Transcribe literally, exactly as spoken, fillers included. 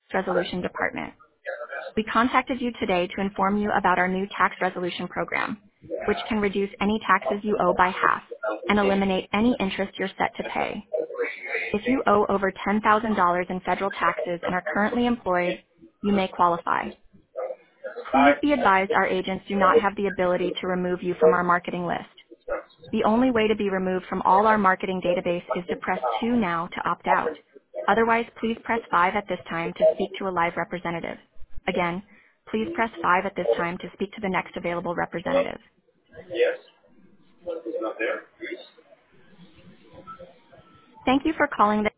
Resolution Department. We contacted you today to inform you about our new tax resolution program, which can reduce any taxes you owe by half and eliminate any interest you're set to pay. If you owe over ten thousand dollars in federal taxes and are currently employed, you may qualify. Please be advised our agents do not have the ability to remove you from our marketing list. The only way to be removed from all our marketing database is to press two now to opt out. Otherwise, please press five at this time to speak to a live representative. Again, please press five at this time to speak to the next available representative. Thank you for calling the